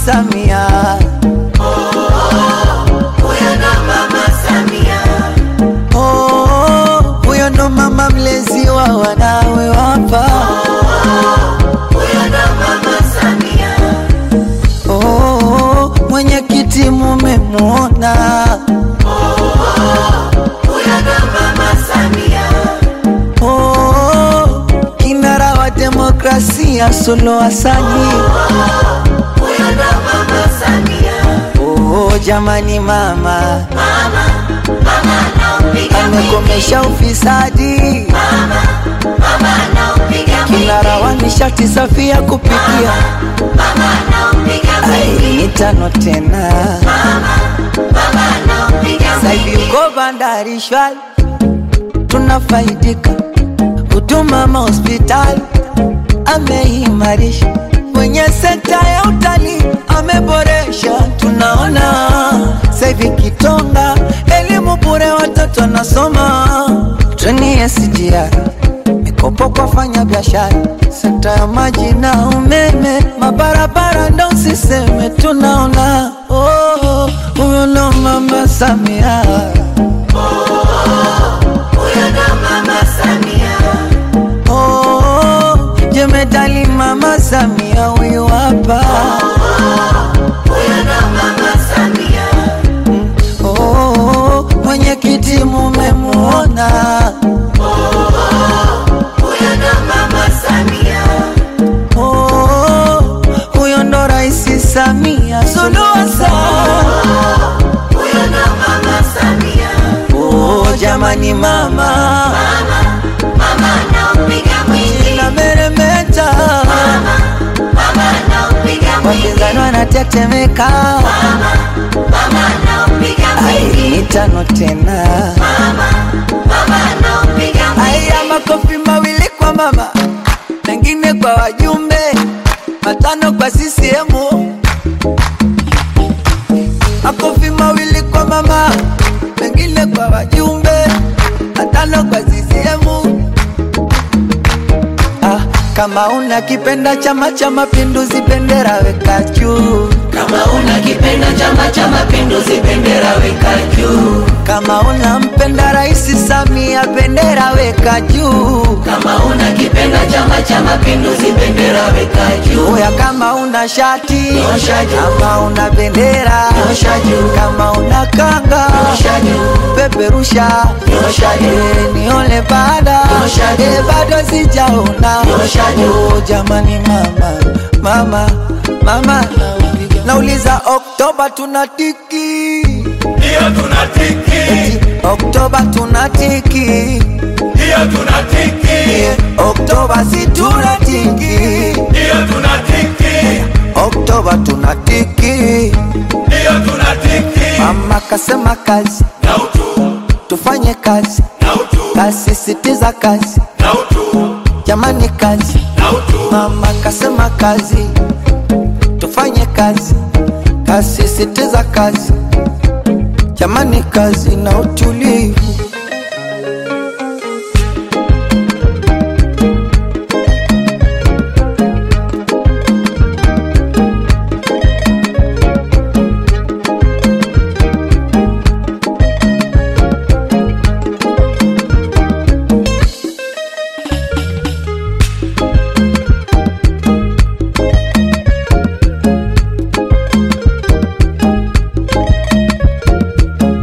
Samia. Huyo ndo Mama Samia. Huyo ndo mama mlezi wa wanawe wapa. Huyo ndo Mama Samia. Mwenyekiti mumemuona. Huyo ndo Mama Samia. Kinara wa demokrasia Suluhu Hassan. Huyo ndo Mama Samia. Jamani mama anaupiga amekomesha ufisadi. Mama anaupiga Kinara wa nishati safi ya kupikia. Mama anaupiga Ni tano tena. Mama anaupiga Saivi uko bandari shwari, tunafaidika. Huduma mahospitali ameimarisha. Kwenye sekta ya utalii ameboresha, tunaona. Saivi Kitonga elimu bure watoto nasoma. Treni SGR mikopo kwa fanya biashara. Sekta ya maji na umeme, mabarabara ndo usiseme, tunaona. Huyo ndo Mama Samia. Huyo ndo Mama Samia. Jemedali Mama Samia huyu hapa. Huyo ndo Mama Samia. Mwenyekiti mumemuona. Huyo ndo Mama Samia. Huyo ndo Rais Samia Suluhu Hassan. Huyo ndo Mama Samia. Jamani mama anaupiga mwingi. na meremeta. Mama anaupiga mwingi. Wapinzani wanatetemeka. Mama anaupiga mwingi. Ni tano tena. Mama anaupiga mwingi. Makofi mawili kwa mama, mengine kwa wajumbe, matano kwa CCM. Makofi mawili kwa mama, mengine kwa wajumbe, matano kwa CCM. Kama unakipenda Chama cha Mapinduzi bendera weka juu. Kama unakipenda Chama cha Mapinduzi bendera weka juu. Kama unampenda Rais Samia bendera weka juu. Kama unakipenda Chama cha Mapinduzi bendera weka juu. Kama una shati nyosha juu. Kama una bendera nyosha juu. Kama una kanga nyosha juu. peperusha nyosha juu. Nione bado bado sijaona. Jamani mama nauliza, Oktoba tunatiki. Ndio tunatiki. Oktoba tunatiki. Ndio tunatiki. Oktoba si tunatiki. Ndio tunatiki. Oktoba tunatiki. Ndio tunatiki. Mama kasema kazi na utu, tufanye kazi na utu, kasisitiza kazi na utu, jamani kazi na utu. Mama kasema kazi tufanye kazi kasisitiza kazi jamani kazi na utulivu.